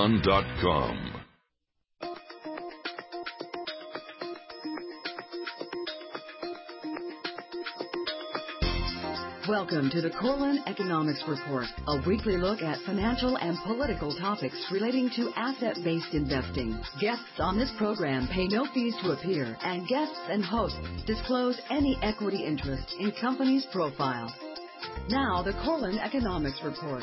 DaveBond.com. Welcome to the Corlin Economics Report, a weekly look at financial and political topics relating to asset-based investing. Guests on this program pay no fees to appear, and guests and hosts disclose any equity interest in companies' profiles. Now, the Corlin Economics Report.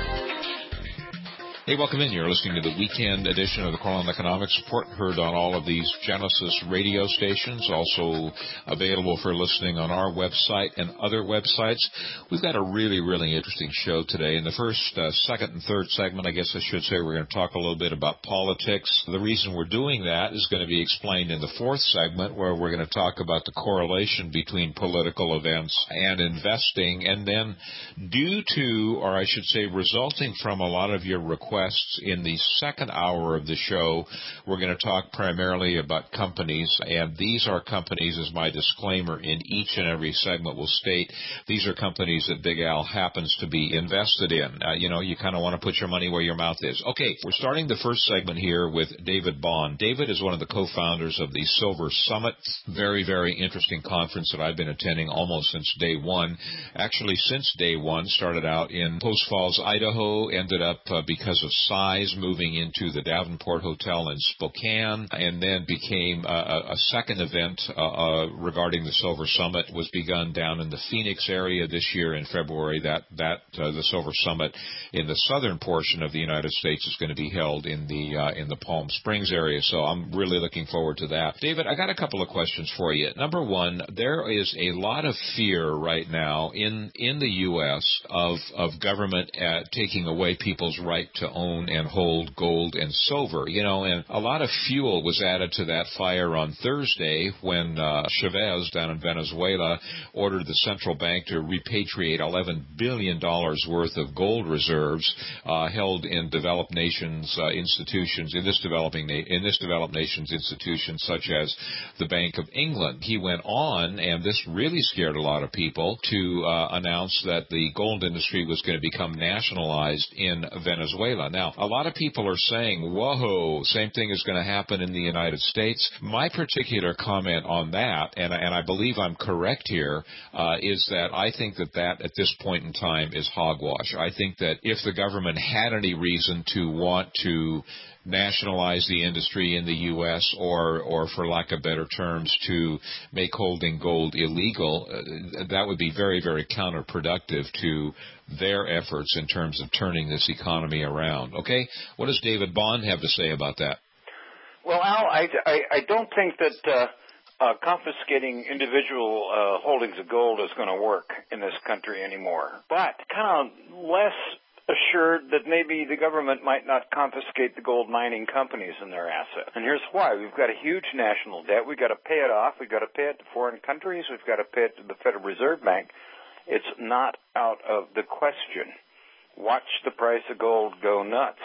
Hey, welcome in. You're listening to the weekend edition of the Corlin Economics Report, heard on all of these Genesis radio stations, also available for listening on our website and other websites. We've got a really, really interesting show today. In the first, second, and third segment, I guess I should say, we're going to talk a little bit about politics. The reason we're doing that is going to be explained in the fourth segment, where we're going to talk about the correlation between political events and investing. And then due to, or I should say, resulting from a lot of your requests in the second hour of the show, we're going to talk primarily about companies, and these are companies, as my disclaimer in each and every segment will state, these are companies that Big Al happens to be invested in. You kind of want to put your money where your mouth is. Okay, we're starting the first segment here with David Bond. David is one of the co-founders of the Silver Summit. Very, very interesting conference that I've been attending almost since day one. Actually, since day one, started out in Post Falls, Idaho, ended up because of size moving into the Davenport Hotel in Spokane, and then became a second event regarding the Silver Summit was begun down in the Phoenix area this year in February. The Silver Summit in the southern portion of the United States is going to be held in the Palm Springs area. So I'm really looking forward to that. David, I got a couple of questions for you. Number one, there is a lot of fear right now in the U.S. of government taking away people's right to own and hold gold and silver, and a lot of fuel was added to that fire on Thursday when Chavez down in Venezuela ordered the central bank to repatriate $11 billion worth of gold reserves held in developed nations institutions, in this developed nations institutions such as the Bank of England. He went on, and this really scared a lot of people, to announce that the gold industry was going to become nationalized in Venezuela. Now, a lot of people are saying, whoa, same thing is going to happen in the United States. My particular comment on that, and I believe I'm correct here, is that I think that at this point in time is hogwash. I think that if the government had any reason to want to nationalize the industry in the U.S. or for lack of better terms, to make holding gold illegal, that would be very, very counterproductive to their efforts in terms of turning this economy around. Okay? What does David Bond have to say about that? Well, Al, I don't think that confiscating individual holdings of gold is going to work in this country anymore. But kind of less assured that maybe the government might not confiscate the gold mining companies and their assets. And here's why. We've got a huge national debt. We've got to pay it off. We've got to pay it to foreign countries. We've got to pay it to the Federal Reserve Bank. It's not out of the question. Watch the price of gold go nuts.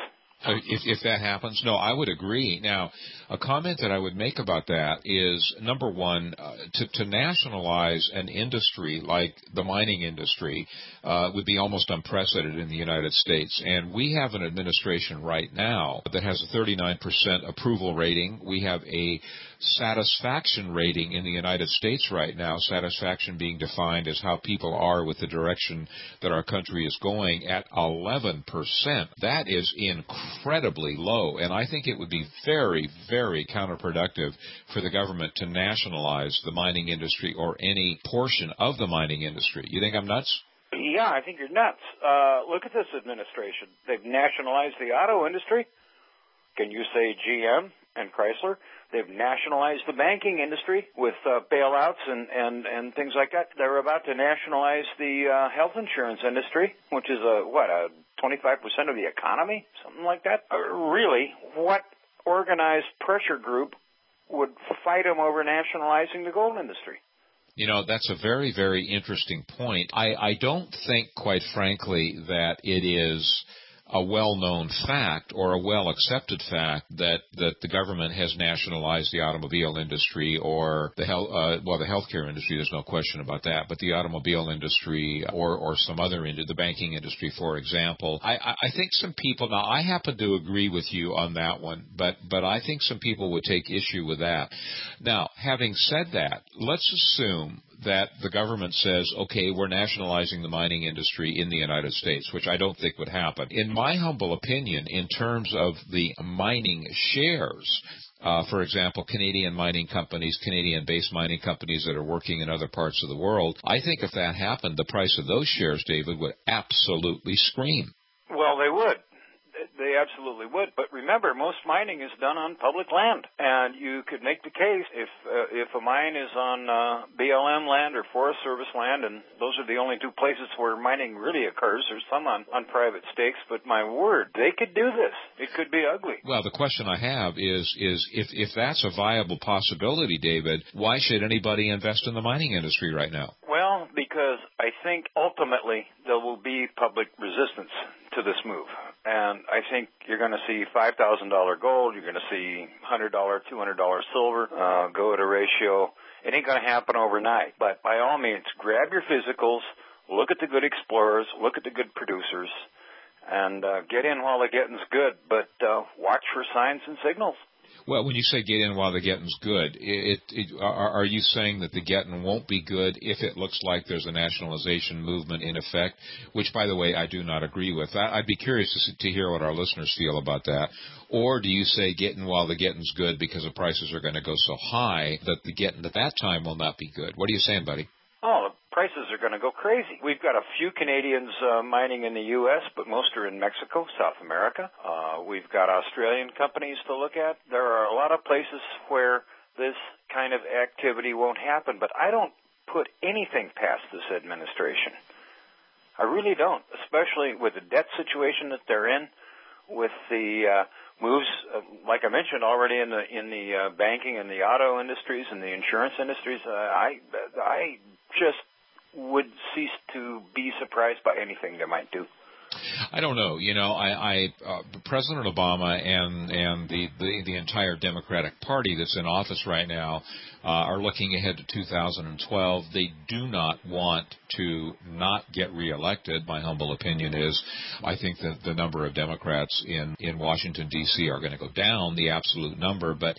If that happens? No, I would agree. Now, a comment that I would make about that is, number one, to nationalize an industry like the mining industry would be almost unprecedented in the United States. And we have an administration right now that has a 39% approval rating. We have a satisfaction rating in the United States right now, satisfaction being defined as how people are with the direction that our country is going, at 11%. That is incredibly low, and I think it would be very, very counterproductive for the government to nationalize the mining industry or any portion of the mining industry. You think I'm nuts? Yeah, I think you're nuts. Look at this administration. They've nationalized the auto industry. Can you say GM and Chrysler? They've nationalized the banking industry with bailouts and things like that. They're about to nationalize the health insurance industry, which is 25% of the economy, something like that. Really, what organized pressure group would fight them over nationalizing the gold industry? That's a very, very interesting point. I don't think, quite frankly, that it is a well-known fact or a well-accepted fact that the government has nationalized the automobile industry or the healthcare industry. There's no question about that. But the automobile industry or some other the banking industry, for example, I think some people. Now, I happen to agree with you on that one, but I think some people would take issue with that. Now, having said that, let's assume that the government says, okay, we're nationalizing the mining industry in the United States, which I don't think would happen. In my humble opinion, in terms of the mining shares, for example, Canadian mining companies, Canadian-based mining companies that are working in other parts of the world, I think if that happened, the price of those shares, David, would absolutely scream. Well, they would. They absolutely would. But remember, most mining is done on public land. And you could make the case if a mine is on BLM land or Forest Service land, and those are the only two places where mining really occurs. There's some on private stakes, but my word, they could do this. It could be ugly. Well, the question I have is if that's a viable possibility, David, why should anybody invest in the mining industry right now? Well, because I think ultimately there will be public resistance to this move. And I think you're going to see $5,000 gold, you're going to see $100, $200 silver go at a ratio. It ain't going to happen overnight. But by all means, grab your physicals, look at the good explorers, look at the good producers, and get in while the getting's good. But watch for signs and signals. Well, when you say get in while the getting's good, are you saying that the getting won't be good if it looks like there's a nationalization movement in effect, which, by the way, I do not agree with? I'd be curious to hear what our listeners feel about that. Or do you say get in while the getting's good because the prices are going to go so high that the getting at that time will not be good? What are you saying, buddy? Oh, the prices are going to go crazy. We've got a few Canadians mining in the U.S., but most are in Mexico, South America. We've got Australian companies to look at. There are a lot of places where this kind of activity won't happen, but I don't put anything past this administration. I really don't, especially with the debt situation that they're in, with the moves, like I mentioned already, in the banking and the auto industries and the insurance industries. I just would cease to be surprised by anything they might do. I don't know. You know, President Obama and the entire Democratic Party that's in office right now are looking ahead to 2012. They do not want to not get reelected. My humble opinion is I think that the number of Democrats in Washington, D.C. are going to go down, the absolute number. But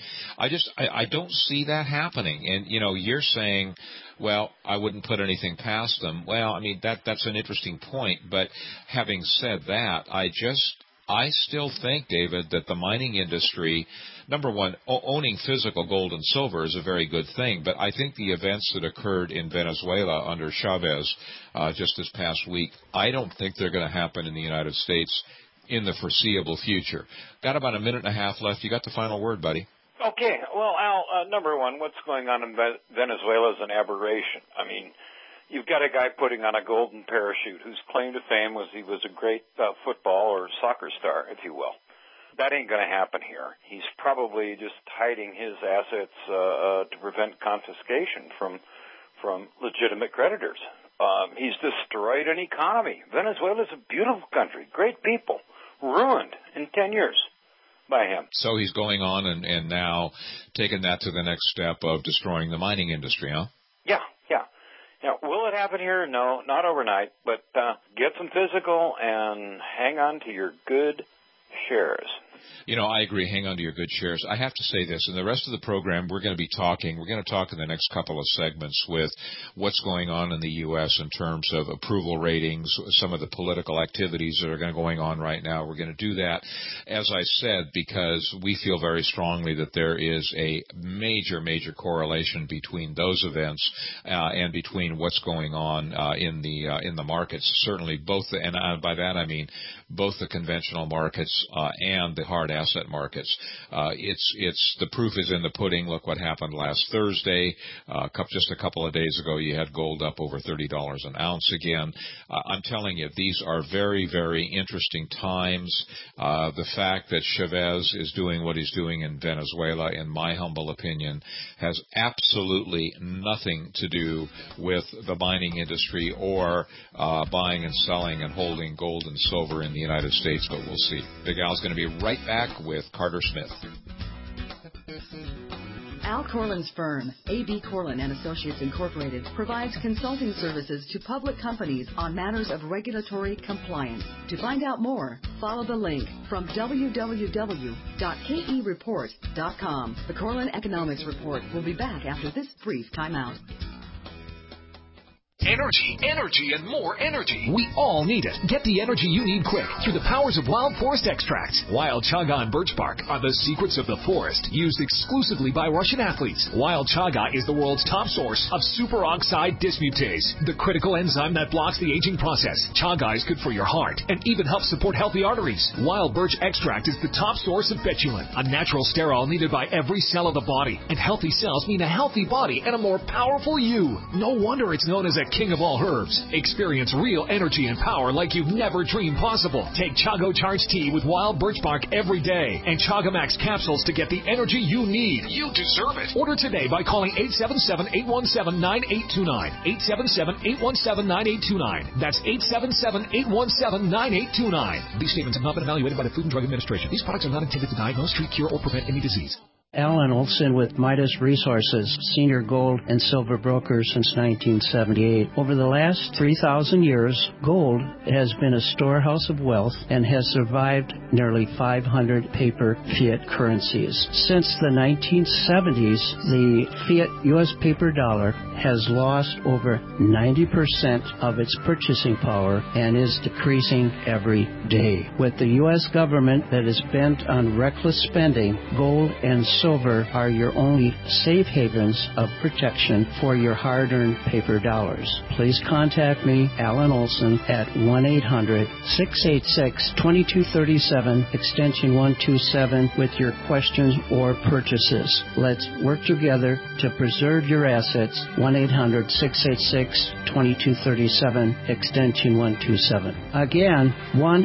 I don't see that happening. And, you know, you're saying, well, I wouldn't put anything past them. Well, I mean, that's an interesting point. But having said that, I still think, David, that the mining industry, number one, owning physical gold and silver is a very good thing. But I think the events that occurred in Venezuela under Chavez just this past week, I don't think they're going to happen in the United States in the foreseeable future. Got about a minute and a half left. You got the final word, buddy. Okay. Well, Al, number one, what's going on in Venezuela is an aberration. I mean, you've got a guy putting on a golden parachute whose claim to fame was he was a great football or soccer star, if you will. That ain't going to happen here. He's probably just hiding his assets to prevent confiscation from legitimate creditors. He's destroyed an economy. Venezuela's a beautiful country, great people, ruined in 10 years. By him. So he's going on and now taking that to the next step of destroying the mining industry, huh? Yeah. Now, will it happen here? No, not overnight, but get some physical and hang on to your good shares. You know, I agree. Hang on to your good shares. I have to say this. In the rest of the program, we're going to talk in the next couple of segments with what's going on in the U.S. in terms of approval ratings, some of the political activities that are going on right now. We're going to do that, as I said, because we feel very strongly that there is a major correlation between those events and between what's going on in the markets. Certainly both, and by that I mean both the conventional markets and the hard asset markets. It's the proof is in the pudding. Look what happened last Thursday. Just a couple of days ago, you had gold up over $30 an ounce again. I'm telling you, these are very, very interesting times. The fact that Chavez is doing what he's doing in Venezuela, in my humble opinion, has absolutely nothing to do with the mining industry or buying and selling and holding gold and silver in the United States, but we'll see. Big Al's going to be right back with Carter Smith. Al Corlin's firm, A.B. Corlin & Associates Incorporated, provides consulting services to public companies on matters of regulatory compliance. To find out more, follow the link from www.kereport.com. The Corlin Economics Report will be back after this brief timeout. Energy, energy, and more energy. We all need it. Get the energy you need quick through the powers of Wild Forest Extracts. Wild Chaga and Birch Bark are the secrets of the forest, used exclusively by Russian athletes. Wild Chaga is the world's top source of superoxide dismutase, the critical enzyme that blocks the aging process. Chaga is good for your heart and even helps support healthy arteries. Wild Birch Extract is the top source of betulin, a natural sterol needed by every cell of the body. And healthy cells mean a healthy body and a more powerful you. No wonder it's known as a king of all herbs. Experience real energy and power like you've never dreamed possible. Take Chago Charged Tea with Wild Birch Bark every day and Chaga Max capsules to get the energy you need. You deserve it. Order today by calling 877-817-9829. 877-817-9829. That's 877-817-9829. These statements have not been evaluated by the Food and Drug Administration. These products are not intended to diagnose, treat, cure, or prevent any disease. Alan Olson with Midas Resources, senior gold and silver broker since 1978. Over the last 3,000 years, gold has been a storehouse of wealth and has survived nearly 500 paper fiat currencies. Since the 1970s, the fiat U.S. paper dollar has lost over 90% of its purchasing power and is decreasing every day. With the U.S. government that is bent on reckless spending, gold and silver are your only safe havens of protection for your hard-earned paper dollars. Please contact me, Alan Olson, at 1-800-686-2237, extension 127, with your questions or purchases. Let's work together to preserve your assets. 1-800-686-2237, extension 127. Again,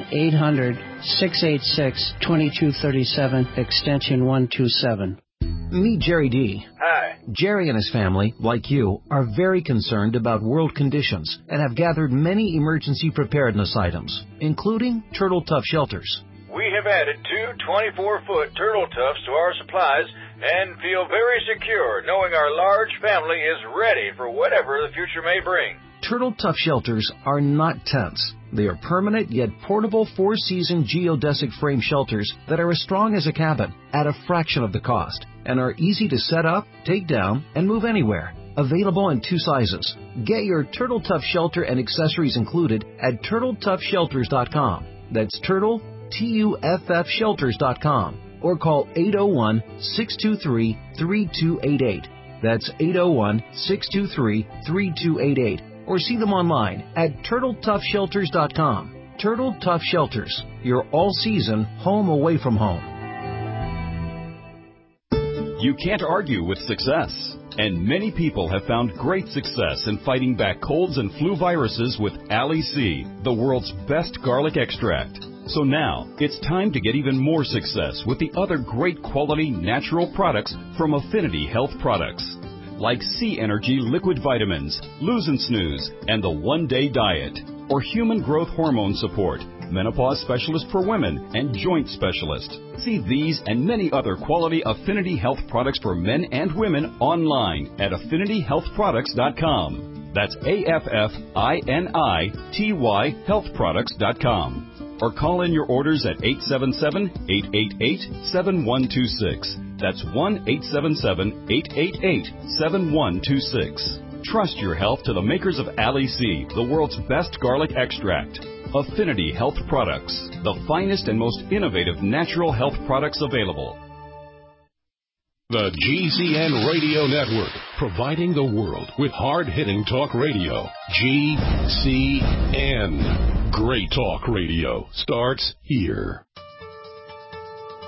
1-800-686-2237, extension 127. Meet Jerry D. Hi. Jerry and his family, like you, are very concerned about world conditions and have gathered many emergency preparedness items, including Turtle Tough shelters. We have added 2 24-foot Turtle Toughs to our supplies and feel very secure knowing our large family is ready for whatever the future may bring. Turtle Tough shelters are not tents. They are permanent yet portable 4-season geodesic frame shelters that are as strong as a cabin at a fraction of the cost and are easy to set up, take down, and move anywhere. Available in 2 sizes. Get your Turtle Tough shelter and accessories included at TurtleToughShelters.com. That's Turtle, TUFF Shelters.com. Or call 801-623-3288. That's 801-623-3288. Or see them online at TurtleToughShelters.com. Turtle Tough Shelters, your all-season home away from home. You can't argue with success. And many people have found great success in fighting back colds and flu viruses with Ali C, the world's best garlic extract. So now, it's time to get even more success with the other great quality natural products from Affinity Health Products. Like Sea Energy Liquid Vitamins, Lose and Snooze, and the One Day Diet. Or Human Growth Hormone Support, Menopause Specialist for Women, and Joint Specialist. See these and many other quality Affinity Health products for men and women online at AffinityHealthProducts.com. That's AFFINITY healthproducts.com. Or call in your orders at 877-888-7126. That's 1-877-888-7126. Trust your health to the makers of Ali C, the world's best garlic extract. Affinity Health Products, the finest and most innovative natural health products available. The GCN Radio Network, providing the world with hard-hitting talk radio. GCN. Great talk radio starts here.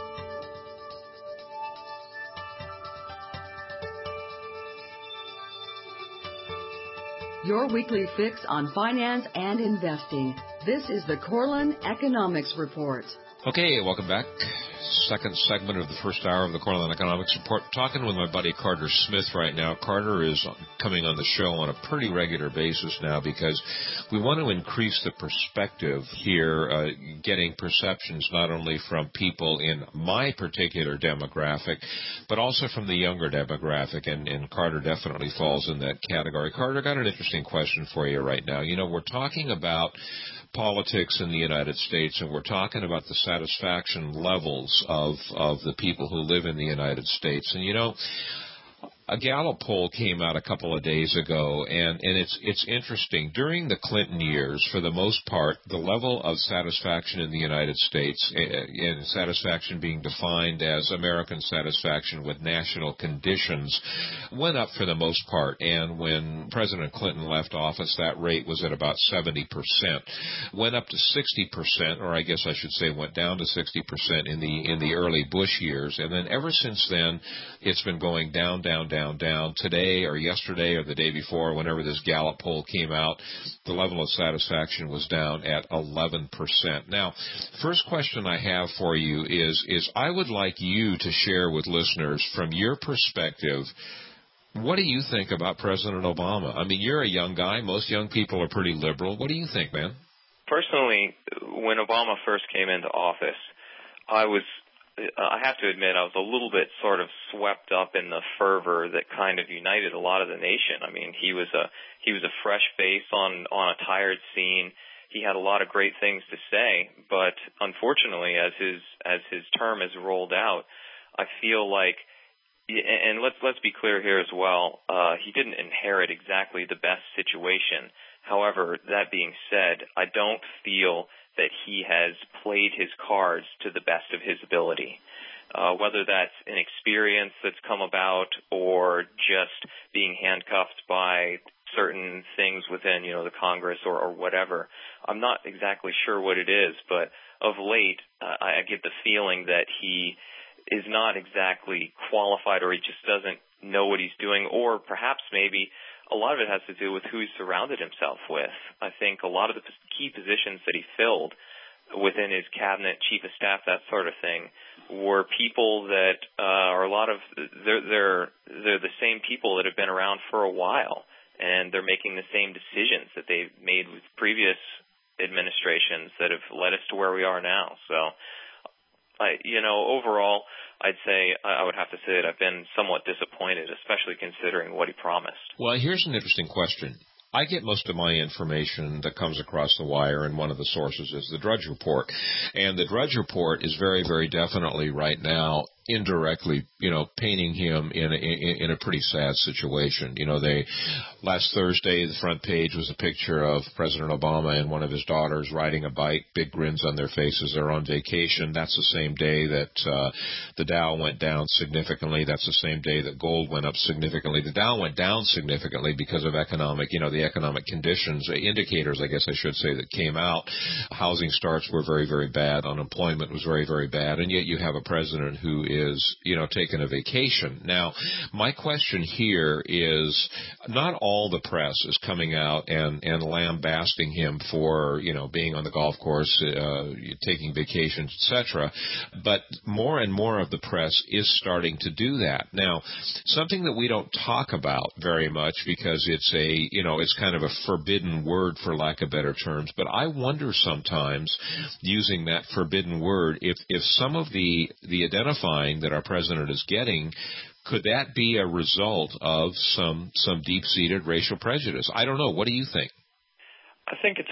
your weekly fix on finance and investing. This is the Corlin Economics Report. Okay, welcome back. Second segment of the first hour of the Corlin Economics Report. Talking with my buddy Carter Smith right now. Carter is coming on the show on a pretty regular basis now because we want to increase the perspective here, getting perceptions not only from people in my particular demographic, but also from the younger demographic, and Carter definitely falls in that category. Carter, got an interesting question for you right now. You know, we're talking about politics in the United States, and we're talking about the satisfaction levels of the people who live in the United States. And, you know, a Gallup poll came out a couple of days ago, and it's interesting. During the Clinton years, for the most part, the level of satisfaction in the United States, and satisfaction being defined as American satisfaction with national conditions, went up for the most part. And when President Clinton left office, that rate was at about 70%. Went up to 60%, or I guess I should say went down to 60% in the early Bush years. And then ever since then, it's been going down. Today or yesterday or the day before, whenever this Gallup poll came out, the level of satisfaction was down at 11%. Now, first question I have for you is I would like you to share with listeners from your perspective, what do you think about President Obama? I mean, you're a young guy. Most young people are pretty liberal. What do you think, man? Personally, when Obama first came into office, I have to admit I was a little bit sort of swept up in the fervor that kind of united a lot of the nation. I mean, he was a fresh face on a tired scene. He had a lot of great things to say, but unfortunately, as his term is rolled out, I feel like, and let's be clear here as well, he didn't inherit exactly the best situation. However, that being said, I don't feel that he has played his cards to the best of his ability. Whether that's an experience that's come about or just being handcuffed by certain things within, the Congress or whatever. I'm not exactly sure what it is, but of late, I get the feeling that he is not exactly qualified, or he just doesn't know what he's doing, or perhaps maybe a lot of it has to do with who he surrounded himself with. I think a lot of the key positions that he filled within his cabinet, chief of staff, that sort of thing, were people that are they're the same people that have been around for a while, and they're making the same decisions that they've made with previous administrations that have led us to where we are now. So, overall, I'd say I would have to say that I've been somewhat disappointed, especially considering what he promised. Well, here's an interesting question. I get most of my information that comes across the wire, and one of the sources is the Drudge Report. And the Drudge Report is very, very definitely right now indirectly, painting him in a pretty sad situation. Last Thursday, the front page was a picture of President Obama and one of his daughters riding a bike, big grins on their faces. They're on vacation. That's the same day that the Dow went down significantly. That's the same day that gold went up significantly. The Dow went down significantly because of the economic conditions, indicators, I guess I should say, that came out. Housing starts were very, very bad. Unemployment was very, very bad. And yet you have a president who is, taking a vacation. Now, my question here is, not all the press is coming out and lambasting him for, being on the golf course, taking vacations, etc. But more and more of the press is starting to do that. Now, something that we don't talk about very much because it's it's kind of a forbidden word, for lack of better terms, but I wonder sometimes, using that forbidden word, if some of the identifying that our president is getting, could that be a result of some deep-seated racial prejudice? I don't know. What do you think? I think it's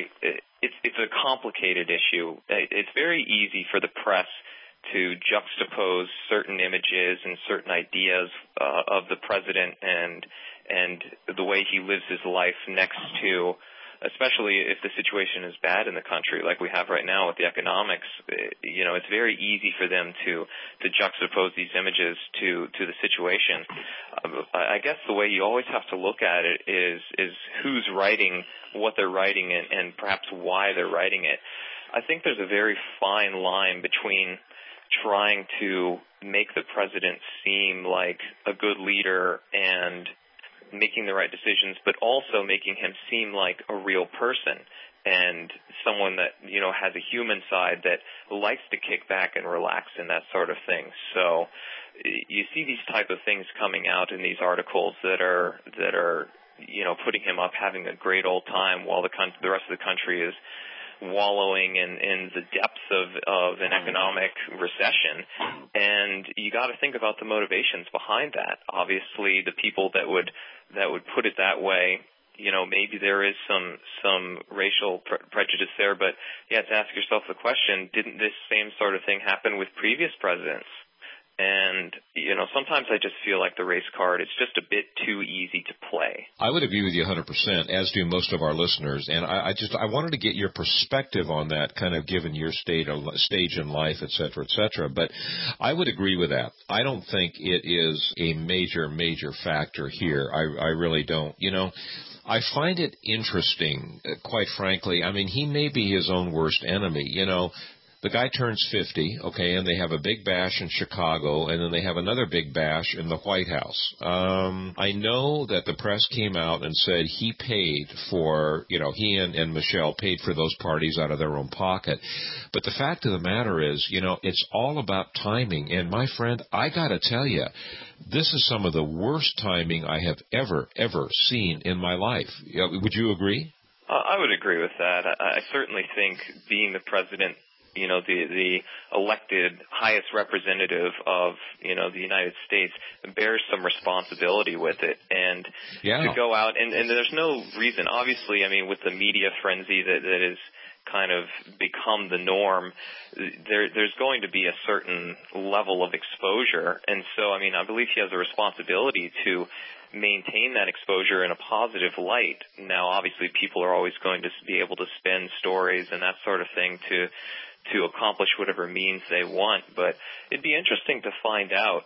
a complicated issue. It's very easy for the press to juxtapose certain images and certain ideas of the president and the way he lives his life next to, especially if the situation is bad in the country like we have right now with the economics. It's very easy for them to juxtapose these images to the situation. I guess the way you always have to look at it is who's writing what they're writing and perhaps why they're writing it. I think there's a very fine line between trying to make the president seem like a good leader and making the right decisions, but also making him seem like a real person and someone that, has a human side that likes to kick back and relax and that sort of thing. So you see these type of things coming out in these articles that are putting him up having a great old time while the rest of the country is wallowing in the depths of an economic recession. And you got to think about the motivations behind that. Obviously, the people that would put it that way, maybe there is some racial prejudice there, but you have to ask yourself the question, didn't this same sort of thing happen with previous presidents? And, sometimes I just feel like the race card is just a bit too easy to play. I would agree with you 100%, as do most of our listeners. And I wanted to get your perspective on that, kind of given your stage in life, et cetera, But I would agree with that. I don't think it is a major factor here. I really don't. I find it interesting, quite frankly. I mean, he may be his own worst enemy. The guy turns 50, okay, and they have a big bash in Chicago, and then they have another big bash in the White House. I know that the press came out and said he paid for, he and Michelle paid for those parties out of their own pocket. But the fact of the matter is, it's all about timing. And my friend, I got to tell you, this is some of the worst timing I have ever seen in my life. Would you agree? I would agree with that. I certainly think being the president, the elected highest representative of, the United States bears some responsibility with it. And to go out, and there's no reason, obviously, with the media frenzy that is kind of become the norm, there's going to be a certain level of exposure. And so, I believe he has a responsibility to maintain that exposure in a positive light. Now, obviously, people are always going to be able to spin stories and that sort of thing to accomplish whatever means they want. But it'd be interesting to find out,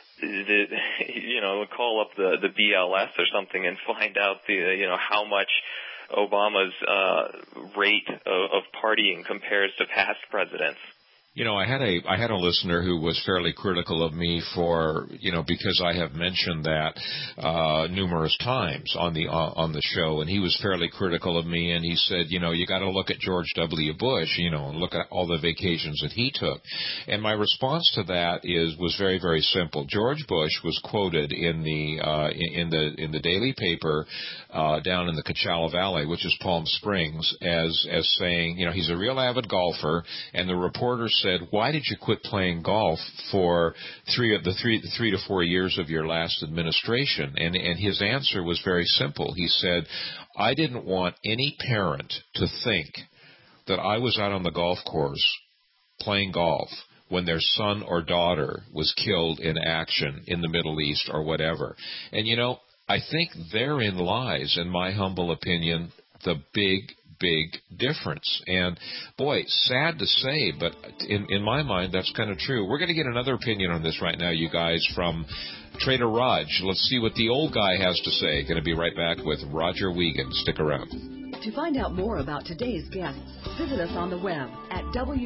call up the BLS or something and find out how much Obama's rate of partying compares to past presidents. I had a listener who was fairly critical of me for, because I have mentioned that numerous times on the show, and he was fairly critical of me, and he said, you got to look at George W. Bush, and look at all the vacations that he took. And my response to that was very, very simple. George Bush was quoted in the daily paper down in the Coachella Valley, which is Palm Springs, as saying, he's a real avid golfer, and the reporter said, why did you quit playing golf for 3 to 4 years of your last administration? And his answer was very simple. He said, I didn't want any parent to think that I was out on the golf course playing golf when their son or daughter was killed in action in the Middle East or whatever. And, I think therein lies, in my humble opinion, the big difference. And boy, sad to say, but in my mind, that's kind of true. We're going to get another opinion on this right now, you guys, from Trader Raj. Let's see what the old guy has to say. Going to be right back with Roger Wiegand. Stick around. To find out more about today's guests, visit us on the web at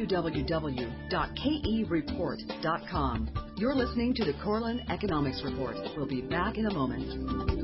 www.kereport.com. You're listening to the Corlin Economics Report. We'll be back in a moment.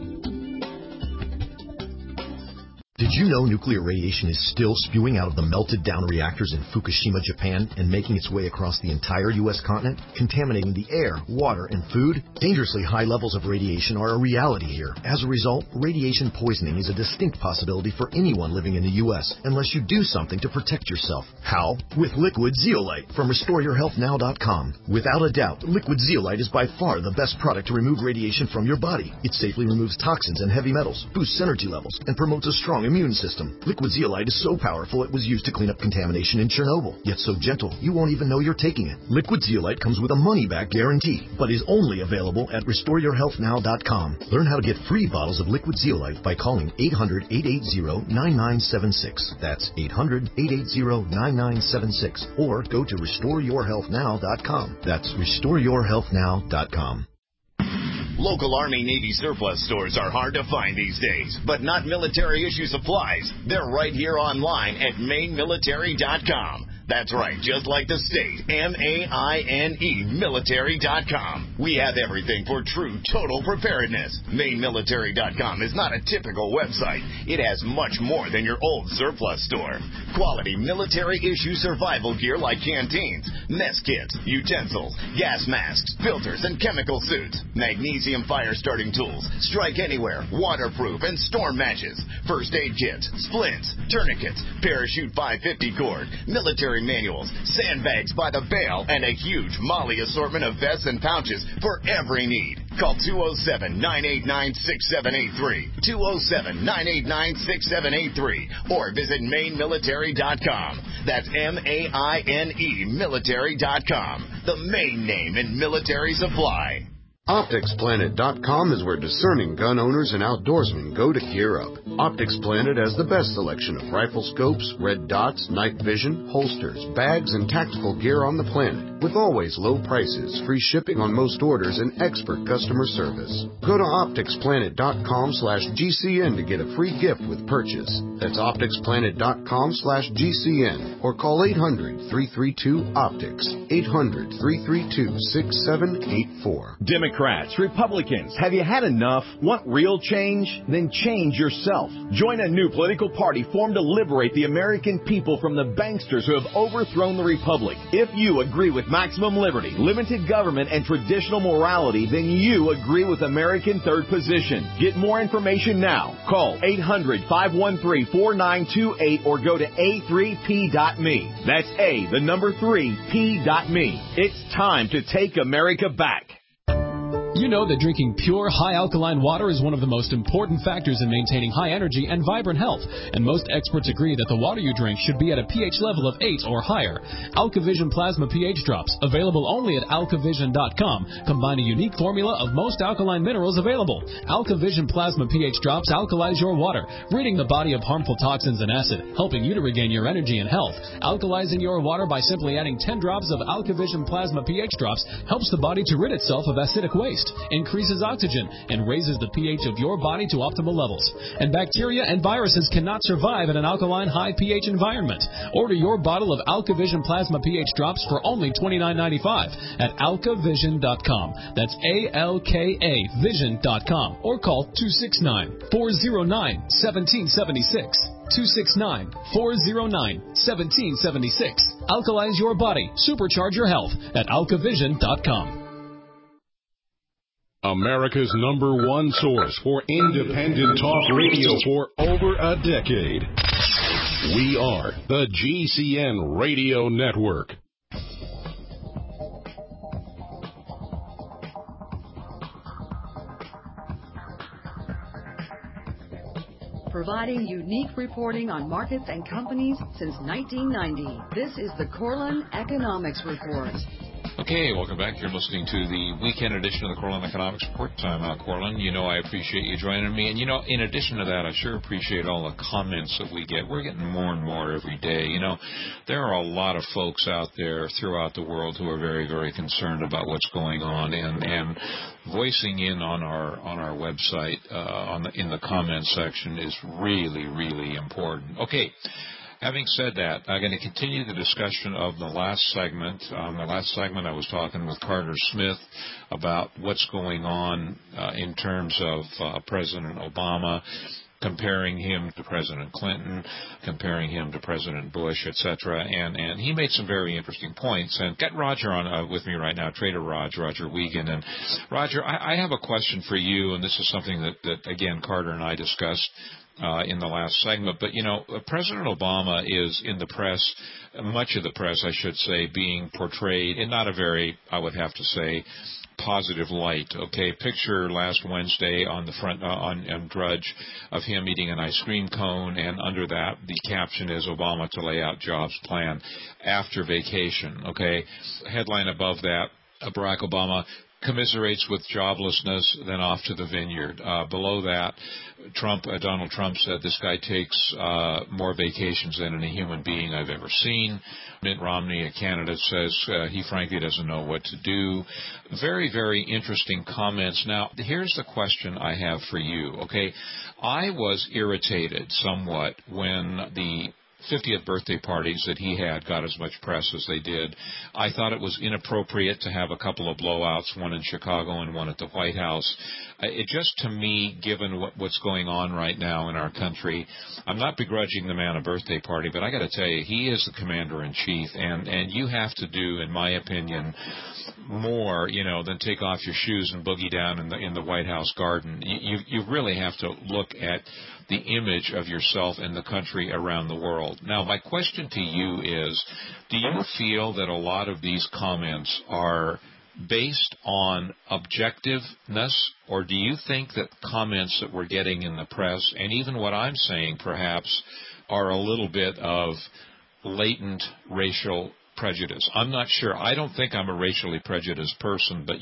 Did you know nuclear radiation is still spewing out of the melted down reactors in Fukushima, Japan, and making its way across the entire U.S. continent, contaminating the air, water, and food? Dangerously high levels of radiation are a reality here. As a result, radiation poisoning is a distinct possibility for anyone living in the U.S. unless you do something to protect yourself. How? With Liquid Zeolite from RestoreYourHealthNow.com. Without a doubt, Liquid Zeolite is by far the best product to remove radiation from your body. It safely removes toxins and heavy metals, boosts energy levels, and promotes a strong immune system. Liquid Zeolite is so powerful it was used to clean up contamination in Chernobyl, yet so gentle you won't even know you're taking it. Liquid Zeolite comes with a money-back guarantee, but is only available at RestoreYourHealthNow.com. Learn how to get free bottles of Liquid Zeolite by calling 800-880-9976. That's 800-880-9976. Or go to RestoreYourHealthNow.com. That's RestoreYourHealthNow.com. Local Army Navy surplus stores are hard to find these days, but not military issue supplies. They're right here online at MainMilitary.com. That's right, just like the state, MAINE military.com. We have everything for true total preparedness. MaineMilitary.com is not a typical website. It has much more than your old surplus store. Quality military-issue survival gear like canteens, mess kits, utensils, gas masks, filters, and chemical suits, magnesium fire-starting tools, strike anywhere, waterproof, and storm matches, first aid kits, splints, tourniquets, parachute 550 cord, military manuals, sandbags by the bale, and a huge Molly assortment of vests and pouches for every need. Call 207-989-6783, 207-989-6783, or visit MaineMilitary.com. That's MAINE military.com, the main name in military supply. OpticsPlanet.com is where discerning gun owners and outdoorsmen go to gear up. Optics Planet has the best selection of rifle scopes, red dots, night vision, holsters, bags, and tactical gear on the planet, with always low prices, free shipping on most orders, and expert customer service. Go to OpticsPlanet.com/GCN to get a free gift with purchase. That's OpticsPlanet.com/GCN, or call 800-332-OPTICS, 800-332-6784. Democrats, Republicans, have you had enough? Want real change? Then change yourself. Join a new political party formed to liberate the American people from the banksters who have overthrown the republic. If you agree with maximum liberty, limited government, and traditional morality, then you agree with American Third Position. Get more information now. Call 800-513-4928 or go to a3p.me. That's A3p.me. It's time to take America back. You know that drinking pure, high-alkaline water is one of the most important factors in maintaining high energy and vibrant health, and most experts agree that the water you drink should be at a pH level of 8 or higher. AlkaVision Plasma pH Drops, available only at alkavision.com, combine a unique formula of most alkaline minerals available. AlkaVision Plasma pH Drops alkalize your water, ridding the body of harmful toxins and acid, helping you to regain your energy and health. Alkalizing your water by simply adding 10 drops of AlkaVision Plasma pH Drops helps the body to rid itself of acidic waste, increases oxygen, and raises the pH of your body to optimal levels. And bacteria and viruses cannot survive in an alkaline high pH environment. Order your bottle of AlkaVision Plasma pH Drops for only $29.95 at alkavision.com. That's ALKA Vision.com, or call 269-409-1776. 269-409-1776. Alkalize your body. Supercharge your health at alkavision.com. America's #1 source for independent talk radio for over a decade. We are the GCN Radio Network. Providing unique reporting on markets and companies since 1990. This is the Corlin Economics Report. Okay, welcome back. You're listening to the weekend edition of the Corlin Economics Report. I'm Al Corlin. You know I appreciate you joining me. And, you know, in addition to that, I sure appreciate all the comments that we get. We're getting more and more every day. You know, there are a lot of folks out there throughout the world who are very, very concerned about what's going on. And voicing in on our website in the comments section is really, really important. Okay. Having said that, I'm going to continue the discussion of the last segment. The last segment I was talking with Carter Smith about what's going on in terms of President Obama, comparing him to President Clinton, comparing him to President Bush, etc. And he made some very interesting points. And get Roger on with me right now, Trader Roger Wiegand. And Roger, I have a question for you, and this is something that again, Carter and I discussed in the last segment. But, you know, President Obama is in the press, much of the press, I should say, being portrayed in not a very, I would have to say, positive light. Okay, picture last Wednesday on the front on Drudge of him eating an ice cream cone, and under that the caption is Obama to lay out jobs plan after vacation. Okay, headline above that, Barack Obama commiserates with joblessness, then off to the vineyard. Below that, Donald Trump said this guy takes more vacations than any human being I've ever seen. Mitt Romney, a candidate, says he frankly doesn't know what to do. Very, very interesting comments. Now, here's the question I have for you, okay? I was irritated somewhat when the 50th birthday parties that he had got as much press as they did. I thought it was inappropriate to have a couple of blowouts, one in Chicago and one at the White House. It just, to me, given what's going on right now in our country, I'm not begrudging the man a birthday party, but I got to tell you, he is the commander-in-chief, and you have to do, in my opinion, more, than take off your shoes and boogie down in the White House garden. You really have to look at the image of yourself and the country around the world. Now, my question to you is, do you feel that a lot of these comments are based on objectiveness, or do you think that comments that we're getting in the press, and even what I'm saying perhaps, are a little bit of latent racial prejudice? I'm not sure. I don't think I'm a racially prejudiced person, but,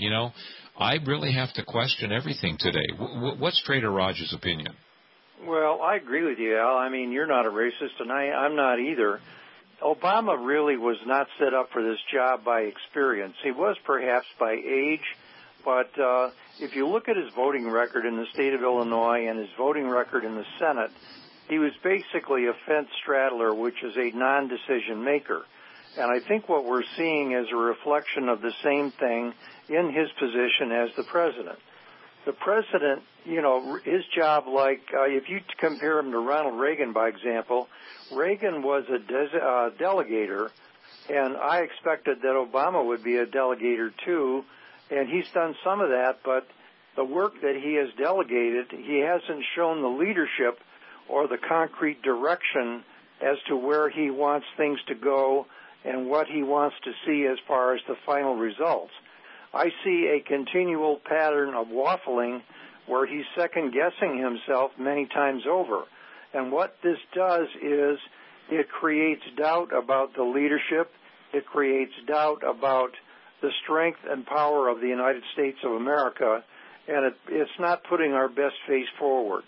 I really have to question everything today. What's Trader Raj's opinion? Well, I agree with you, Al. I mean, you're not a racist, and I'm not either. Obama really was not set up for this job by experience. He was perhaps by age, but if you look at his voting record in the state of Illinois and his voting record in the Senate, he was basically a fence straddler, which is a non-decision maker. And I think what we're seeing is a reflection of the same thing in his position as the president. The president, his job, if you compare him to Ronald Reagan, by example, Reagan was a delegator, and I expected that Obama would be a delegator too, and he's done some of that, but the work that he has delegated, he hasn't shown the leadership or the concrete direction as to where he wants things to go and what he wants to see as far as the final results. I see a continual pattern of waffling where he's second-guessing himself many times over. And what this does is it creates doubt about the leadership. It creates doubt about the strength and power of the United States of America, and it's not putting our best face forward.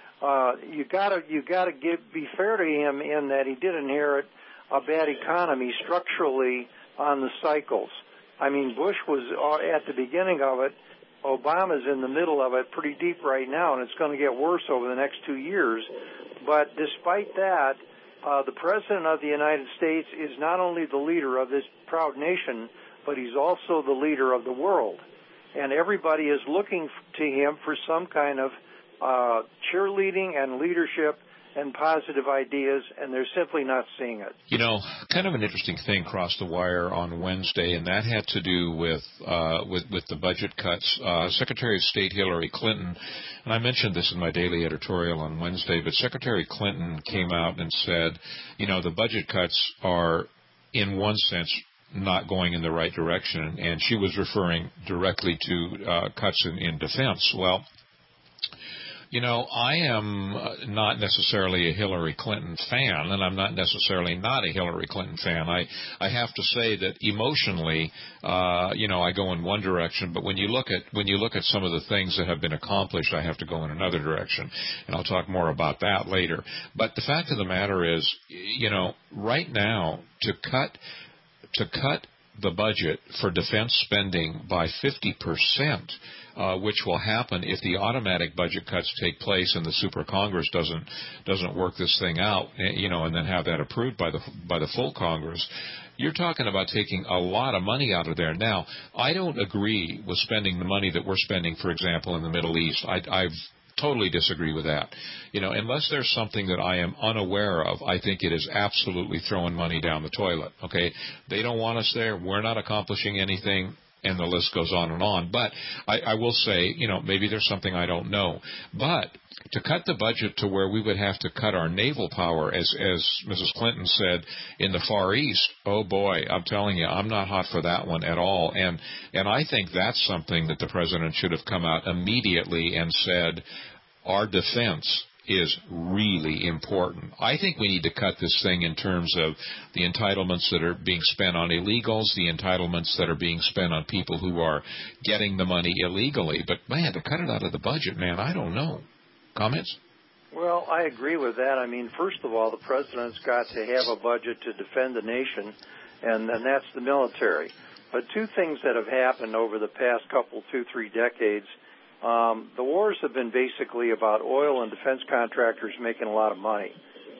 You gotta be fair to him in that he did inherit a bad economy structurally on the cycles. I mean, Bush was at the beginning of it. Obama's in the middle of it pretty deep right now, and it's going to get worse over the next 2 years. But despite that, the President of the United States is not only the leader of this proud nation, but he's also the leader of the world. And everybody is looking to him for some kind of cheerleading and leadership and positive ideas, and they're simply not seeing it. Kind of an interesting thing crossed the wire on Wednesday, and that had to do with the budget cuts. Secretary of State Hillary Clinton, and I mentioned this in my daily editorial on Wednesday, but Secretary Clinton came out and said, the budget cuts are, in one sense, not going in the right direction, and she was referring directly to cuts in defense. Well, I am not necessarily a Hillary Clinton fan, and I'm not necessarily not a Hillary Clinton fan. I have to say that emotionally, I go in one direction, but when you look at some of the things that have been accomplished, I have to go in another direction, and I'll talk more about that later. But the fact of the matter is, right now to cut the budget for defense spending by 50%. Which will happen if the automatic budget cuts take place and the Super Congress doesn't work this thing out, and then have that approved by the full Congress. You're talking about taking a lot of money out of there. Now, I don't agree with spending the money that we're spending, for example, in the Middle East. I totally disagree with that. Unless there's something that I am unaware of, I think it is absolutely throwing money down the toilet. Okay, they don't want us there. We're not accomplishing anything. And the list goes on and on. But I will say, maybe there's something I don't know. But to cut the budget to where we would have to cut our naval power, as Mrs. Clinton said, in the Far East, oh boy, I'm telling you, I'm not hot for that one at all. And I think that's something that the president should have come out immediately and said, our defense is really important. I think we need to cut this thing in terms of the entitlements that are being spent on illegals, the entitlements that are being spent on people who are getting the money illegally. But, man, to cut it out of the budget, man, I don't know. Comments? Well, I agree with that. I mean, first of all, the president's got to have a budget to defend the nation, and that's the military. But two things that have happened over the past 2-3 decades. The wars have been basically about oil and defense contractors making a lot of money.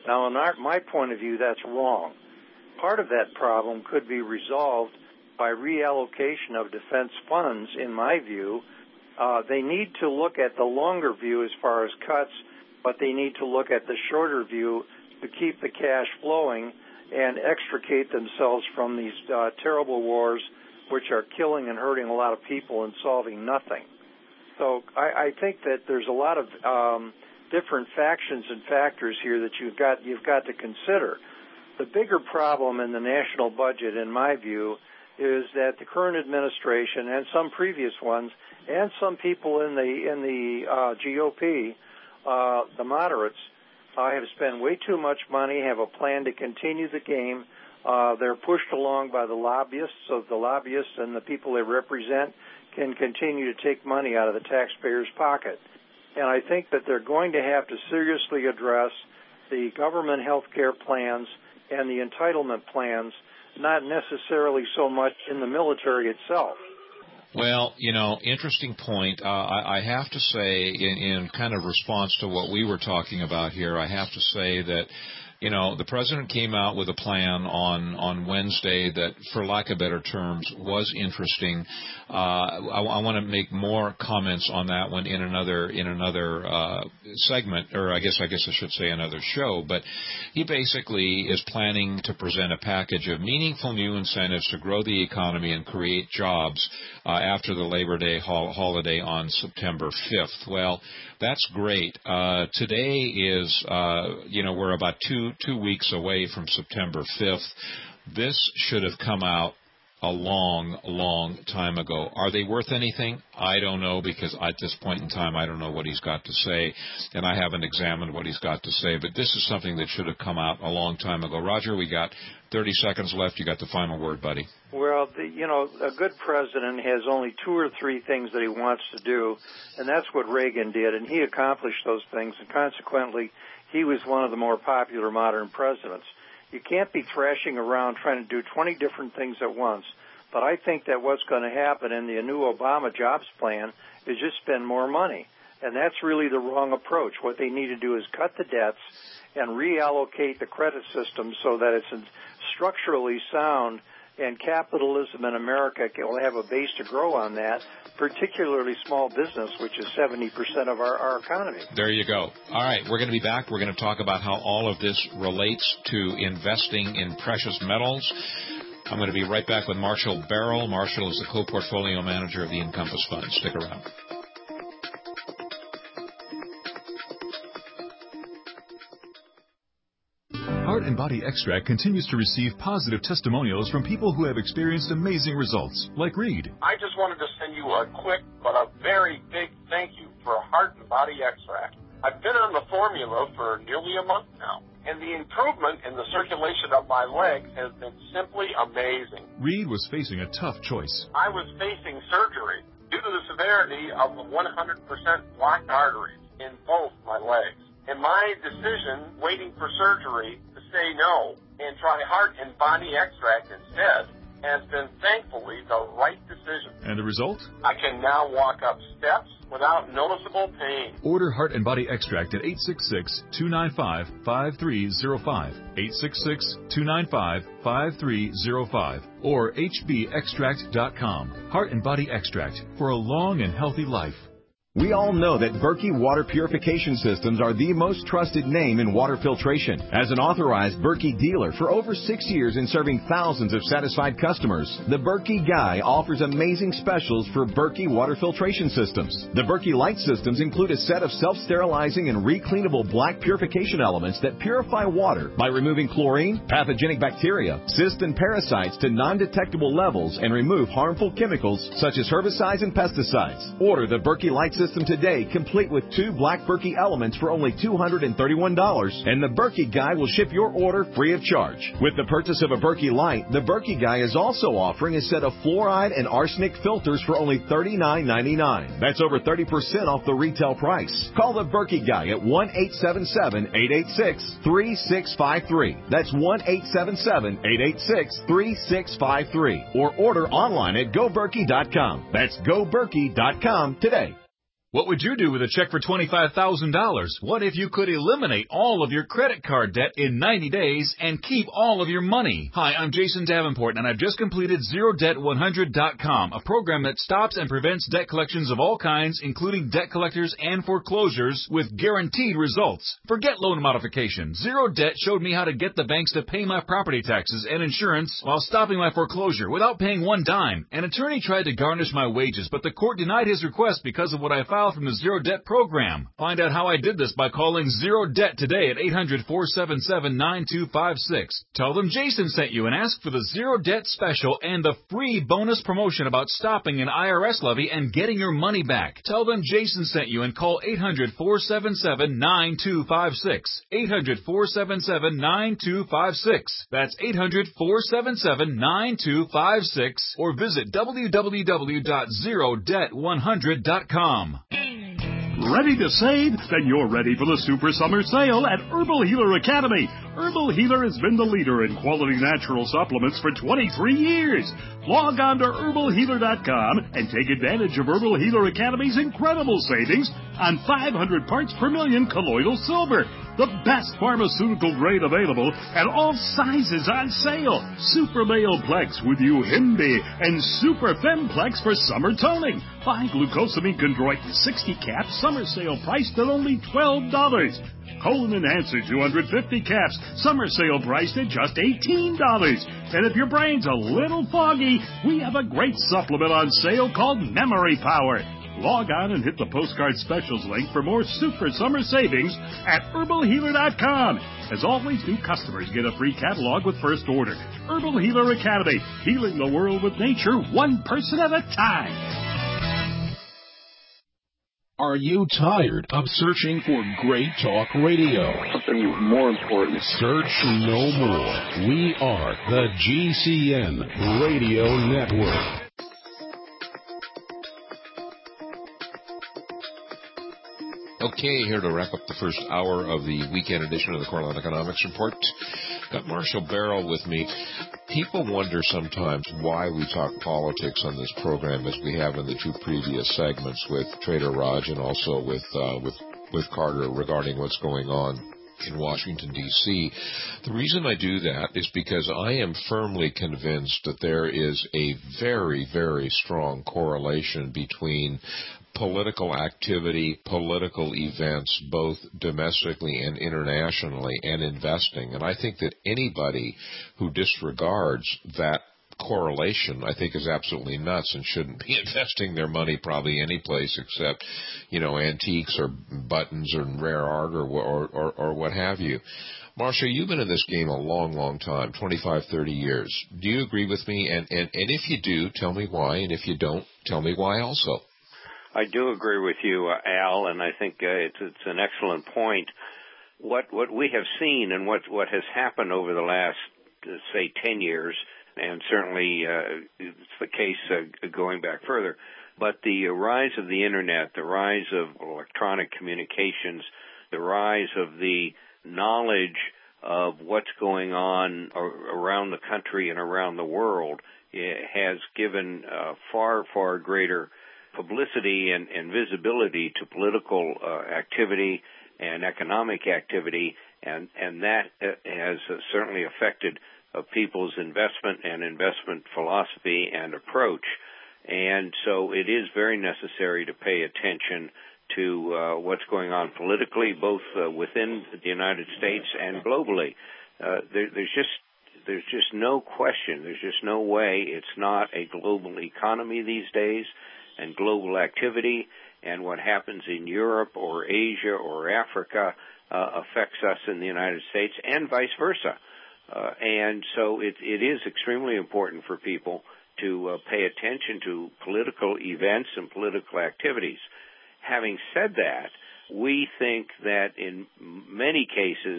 Now, in my point of view, that's wrong. Part of that problem could be resolved by reallocation of defense funds, in my view. They need to look at the longer view as far as cuts, but they need to look at the shorter view to keep the cash flowing and extricate themselves from these terrible wars which are killing and hurting a lot of people and solving nothing. So I think that there's a lot of different factions and factors here that you've got to consider. The bigger problem in the national budget, in my view, is that the current administration and some previous ones and some people in the GOP, the moderates, have spent way too much money, have a plan to continue the game. They're pushed along by the lobbyists, so the lobbyists and the people they represent can continue to take money out of the taxpayer's pocket. And I think that they're going to have to seriously address the government health care plans and the entitlement plans, not necessarily so much in the military itself. Well, interesting point. I have to say, in kind of response to what we were talking about here, I have to say that, the president came out with a plan on Wednesday that, for lack of better terms, was interesting. I want to make more comments on that one in another segment, or I guess I should say another show. But he basically is planning to present a package of meaningful new incentives to grow the economy and create jobs after the Labor Day holiday on September 5th. Well, that's great. Today is, we're about two weeks away from September 5th. This should have come out a long time ago. Are they worth anything? I don't know, because at this point in time, I don't know what he's got to say, and I haven't examined what he's got to say, but this is something that should have come out a long time ago. Roger, we got 30 seconds left. You got the final word, buddy. Well, a good president has only 2 or 3 things that he wants to do, and that's what Reagan did, and he accomplished those things, and consequently, he was one of the more popular modern presidents. You can't be thrashing around trying to do 20 different things at once, but I think that what's going to happen in the new Obama jobs plan is just spend more money, and that's really the wrong approach. What they need to do is cut the debts and reallocate the credit system so that it's structurally sound, and capitalism in America will have a base to grow on that, particularly small business, which is 70% of our economy. There you go. All right, we're going to be back. We're going to talk about how all of this relates to investing in precious metals. I'm going to be right back with Marshall Barrell. Marshall is the co-portfolio manager of the Encompass Fund. Stick around. Heart and Body Extract continues to receive positive testimonials from people who have experienced amazing results, like Reed. I just wanted to send you a quick but a very big thank you for Heart and Body Extract. I've been on the formula for nearly a month now, and the improvement in the circulation of my legs has been simply amazing. Reed was facing a tough choice. I was facing surgery due to the severity of the 100% blocked arteries in both my legs. And my decision, waiting for surgery, to say no and try Heart and Body Extract instead, has been thankfully the right decision. And the result? I can now walk up steps without noticeable pain. Order Heart and Body Extract at 866-295-5305, 866-295-5305, or hbextract.com. Heart and Body Extract for a long and healthy life. We all know that Berkey Water Purification Systems are the most trusted name in water filtration. As an authorized Berkey dealer for over 6 years and serving thousands of satisfied customers, the Berkey Guy offers amazing specials for Berkey Water Filtration Systems. The Berkey Light Systems include a set of self-sterilizing and recleanable black purification elements that purify water by removing chlorine, pathogenic bacteria, cysts, and parasites to non-detectable levels and remove harmful chemicals such as herbicides and pesticides. Order the Berkey Light System today, complete with 2 black Berkey elements for only $231, and the Berkey Guy will ship your order free of charge. With the purchase of a Berkey Light, the Berkey Guy is also offering a set of fluoride and arsenic filters for only $39.99. That's over 30% off the retail price. Call the Berkey Guy at 1-877-886-3653. That's 1-877-886-3653. Or order online at GoBerkey.com. That's GoBerkey.com today. What would you do with a check for $25,000? What if you could eliminate all of your credit card debt in 90 days and keep all of your money? Hi, I'm Jason Davenport, and I've just completed ZeroDebt100.com, a program that stops and prevents debt collections of all kinds, including debt collectors and foreclosures, with guaranteed results. Forget loan modification. Zero Debt showed me how to get the banks to pay my property taxes and insurance while stopping my foreclosure without paying one dime. An attorney tried to garnish my wages, but the court denied his request because of what I filed from the Zero Debt program. Find out how I did this by calling Zero Debt today at 800-477-9256. Tell them Jason sent you and ask for the Zero Debt special and the free bonus promotion about stopping an IRS levy and getting your money back. Tell them Jason sent you and call 800-477-9256. 800-477-9256. That's 800-477-9256 or visit www.zerodebt100.com. Ready to save? Then you're ready for the Super Summer Sale at Herbal Healer Academy. Herbal Healer has been the leader in quality natural supplements for 23 years. Log on to herbalhealer.com and take advantage of Herbal Healer Academy's incredible savings on 500 parts per million colloidal silver, the best pharmaceutical grade available, and all sizes on sale. Super Male Plex with Uhimbi and Super Femplex for summer toning. Buy glucosamine chondroitin 60 caps, summer sale priced at only $12. Colon Enhancer 250 caps, summer sale priced at just $18. And if your brain's a little foggy, we have a great supplement on sale called Memory Power. Log on and hit the postcard specials link for more super summer savings at herbalhealer.com. As always, new customers get a free catalog with first order. Herbal Healer Academy, healing the world with nature, one person at a time. Are you tired of searching for great talk radio? Something more important. Search no more. We are the GCN Radio Network. Okay, here to wrap up the first hour of the weekend edition of the Cornell Economics Report. Got Marshall Barrell with me. People wonder sometimes why we talk politics on this program as we have in the two previous segments with Trader Raj and also with Carter regarding what's going on in Washington, D.C. The reason I do that is because I am firmly convinced that there is a very, very strong correlation between political activity, political events, both domestically and internationally, and investing. And I think that anybody who disregards that correlation, I think, is absolutely nuts and shouldn't be investing their money probably any place except, antiques or buttons or rare art or what have you. Marcia, you've been in this game a long, long time, 25, 30 years. Do you agree with me? And if you do, tell me why. And if you don't, tell me why also. I do agree with you, Al, and I think it's an excellent point. What we have seen and what has happened over the last, say, 10 years, and certainly it's the case going back further, but the rise of the Internet, the rise of electronic communications, the rise of the knowledge of what's going on around the country and around the world has given far, far greater publicity and visibility to political activity and economic activity, and that has certainly affected people's investment and investment philosophy and approach. And so it is very necessary to pay attention to what's going on politically, both within the United States and globally. There's just no question. There's just no way it's not a global economy these days and global activity, and what happens in Europe or Asia or Africa affects us in the United States and vice versa. And so it is extremely important for people to pay attention to political events and political activities. Having said that, we think that in many cases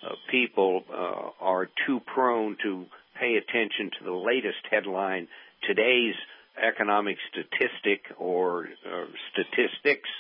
people are too prone to pay attention to the latest headline, today's economic statistic or statistics,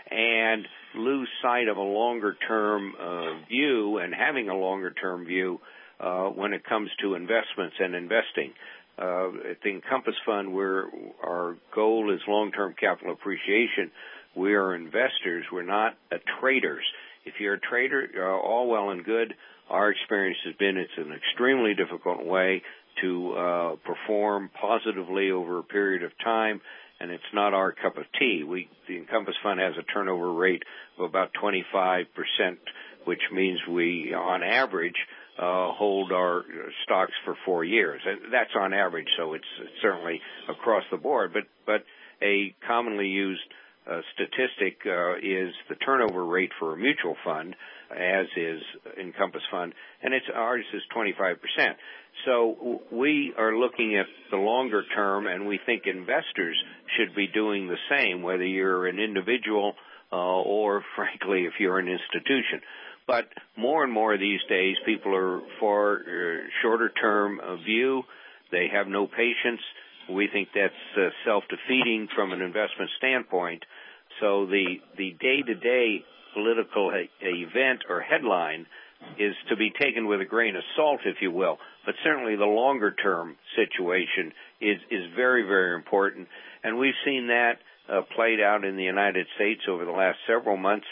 and lose sight of a longer-term view and having a longer-term view when it comes to investments and investing. At the Encompass Fund, where our goal is long-term capital appreciation, We are investors. We're not traders. If you're a trader, all well and good. Our experience has been it's an extremely difficult way to perform positively over a period of time, and it's not our cup of tea. The Encompass Fund has a turnover rate of about 25%, which means we, on average, hold our stocks for 4 years. And that's on average, so it's certainly across the board. But a commonly used statistic is the turnover rate for a mutual fund, as is Encompass Fund, and ours is 25%. So we are looking at the longer term, and we think investors should be doing the same, whether you're an individual or, frankly, if you're an institution. But more and more these days, people are for shorter-term view. They have no patience. We think that's self-defeating from an investment standpoint. So the day-to-day political event or headline is to be taken with a grain of salt, if you will. But certainly the longer-term situation is very, very important. And we've seen that played out in the United States over the last several months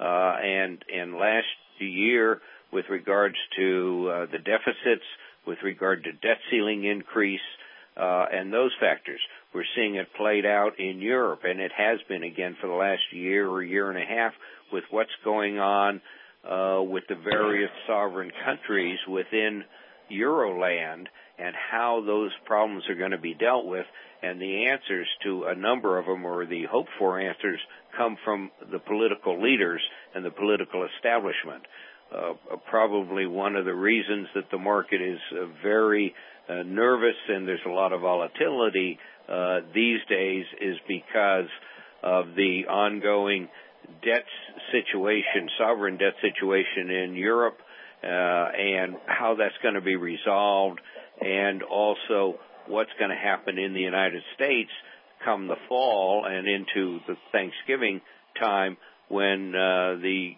and last year with regards to the deficits, with regard to debt ceiling increase, and those factors. We're seeing it played out in Europe, and it has been again for the last year or year and a half with what's going on with the various sovereign countries within Euroland and how those problems are going to be dealt with. And the answers to a number of them, or the hoped-for answers, come from the political leaders and the political establishment. Probably one of the reasons that the market is very nervous and there's a lot of volatility these days is because of the ongoing debt situation, sovereign debt situation in Europe, and how that's going to be resolved, and also what's going to happen in the United States come the fall and into the Thanksgiving time when the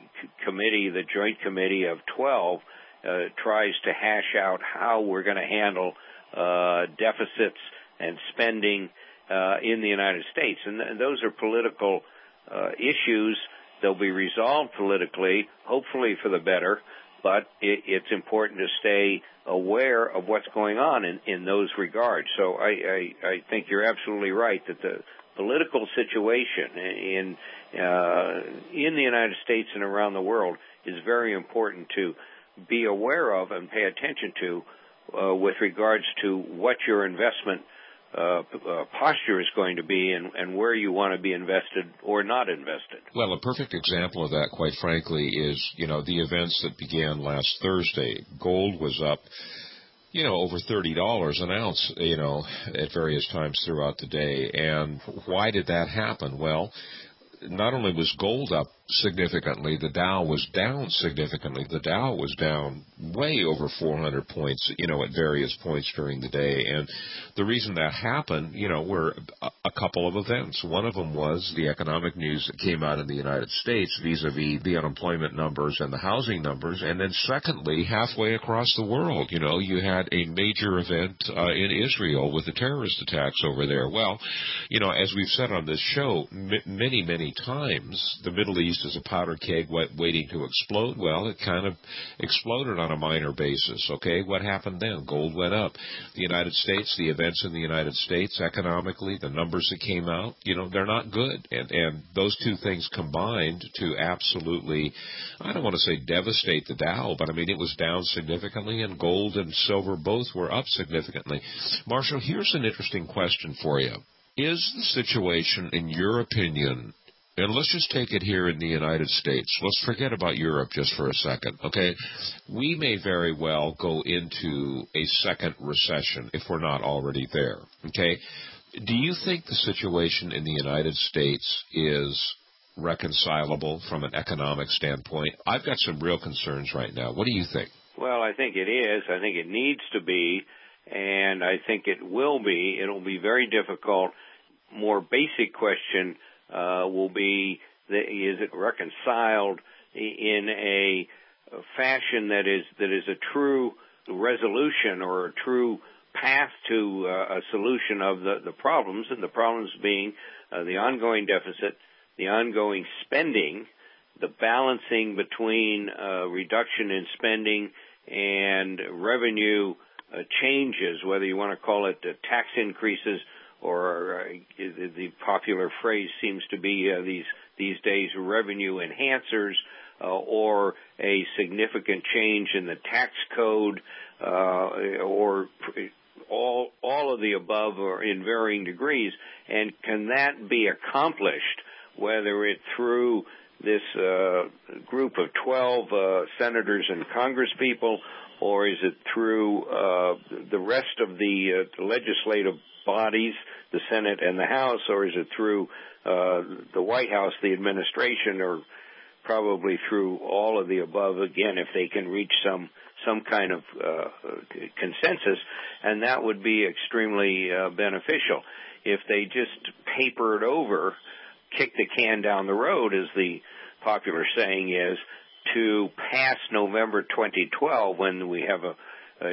Joint Committee of 12, tries to hash out how we're going to handle deficits and spending in the United States. And those are political issues. They'll be resolved politically, hopefully for the better, but it's important to stay aware of what's going on in those regards. So I think you're absolutely right that the political situation in the United States and around the world is very important to be aware of and pay attention to with regards to what your investment posture is going to be and where you want to be invested or not invested. Well, a perfect example of that, quite frankly, is, the events that began last Thursday. Gold was up, over $30 an ounce, at various times throughout the day. And why did that happen? Well, not only was gold up significantly, the Dow was down significantly. The Dow was down way over 400 points, at various points during the day. And the reason that happened, were a couple of events. One of them was the economic news that came out in the United States vis-a-vis the unemployment numbers and the housing numbers. And then secondly, halfway across the world, you had a major event in Israel with the terrorist attacks over there. Well, as we've said on this show many, many times, the Middle East is a powder keg waiting to explode. Well, it kind of exploded on a minor basis, okay? What happened then? Gold went up. The United States, the events in the United States economically, the numbers that came out, they're not good. And those two things combined to absolutely, I don't want to say devastate the Dow, but it was down significantly, and gold and silver both were up significantly. Marshall, here's an interesting question for you. Is the situation, in your opinion, and let's just take it here in the United States. Let's forget about Europe just for a second, okay? We may very well go into a second recession if we're not already there, okay? Do you think the situation in the United States is reconcilable from an economic standpoint? I've got some real concerns right now. What do you think? Well, I think it is. I think it needs to be, and I think it will be. It'll be very difficult. More basic question will be, is it reconciled in a fashion that is a true resolution or a true path to a solution of the problems, and the problems being the ongoing deficit, the ongoing spending, the balancing between reduction in spending and revenue changes, whether you want to call it tax increases or the popular phrase seems to be these days revenue enhancers, or a significant change in the tax code, or all of the above, or in varying degrees. And can that be accomplished, whether it's through this group of 12 senators and congresspeople, or is it through the rest of the legislative bodies, the Senate and the House, or is it through the White House, the administration, or probably through all of the above, again, if they can reach some kind of consensus, and that would be extremely beneficial. If they just paper it over, kick the can down the road, as the popular saying is, to pass November 2012, when we have a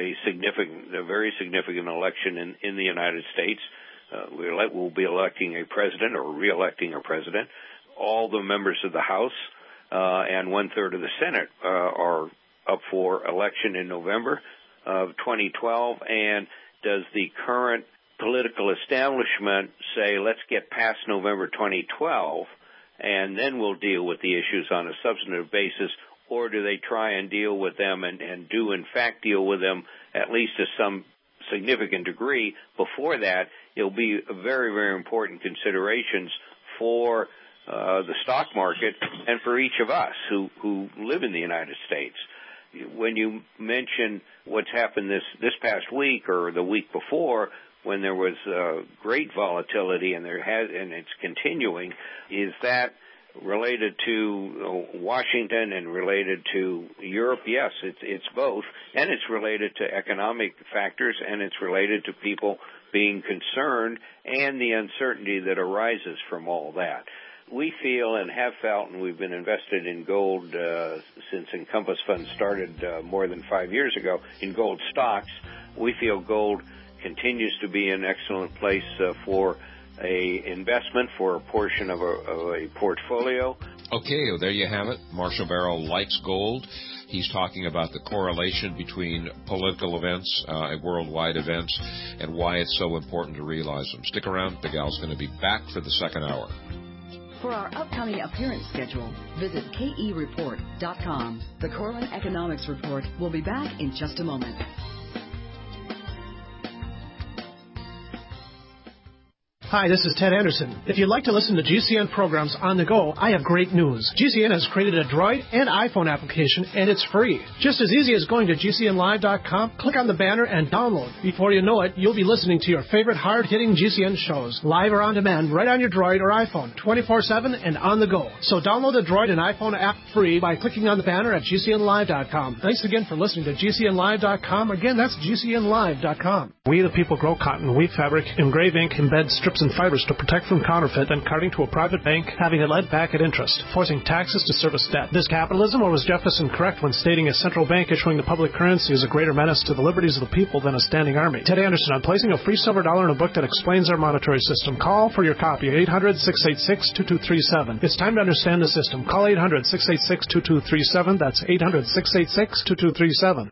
very significant election in the United States. We'll be electing a president or re-electing a president. All the members of the House and 1/3 of the Senate are up for election in November of 2012. And does the current political establishment say, let's get past November 2012 and then we'll deal with the issues on a substantive basis, or do they try and deal with them and do in fact deal with them at least to some significant degree before that? It'll be very, very important considerations for the stock market and for each of us who live in the United States. When you mention what's happened this past week or the week before, when there was great volatility and it's continuing, is that related to Washington and related to Europe? Yes, it's both, and it's related to economic factors, and it's related to people being concerned and the uncertainty that arises from all that. We feel and have felt, and we've been invested in gold since Encompass Fund started more than 5 years ago, in gold stocks. We feel gold continues to be an excellent place for a investment, for a portion of a portfolio. Okay, well, there you have it. Marshall Barrow likes gold. He's talking about the correlation between political events and worldwide events and why it's so important to realize them. Stick around. Big Al's going to be back for the second hour. For our upcoming appearance schedule, visit kereport.com. The Corlin Economics Report will be back in just a moment. Hi, this is Ted Anderson. If you'd like to listen to GCN programs on the go, I have great news. GCN has created a Droid and iPhone application, and it's free. Just as easy as going to GCNlive.com, click on the banner, and download. Before you know it, you'll be listening to your favorite hard-hitting GCN shows, live or on demand, right on your Droid or iPhone, 24/7 and on the go. So download the Droid and iPhone app free by clicking on the banner at GCNlive.com. Thanks again for listening to GCNlive.com. Again, that's GCNlive.com. We the people grow cotton, weave fabric, engrave ink, embed strips and fibers to protect from counterfeit, then carting to a private bank, having it lent back at interest, forcing taxes to service debt. This capitalism, or was Jefferson correct when stating a central bank issuing the public currency is a greater menace to the liberties of the people than a standing army? Ted Anderson on placing a free silver dollar in a book that explains our monetary system. Call for your copy, 800-686-2237. It's time to understand the system. Call 800-686-2237. That's 800-686-2237.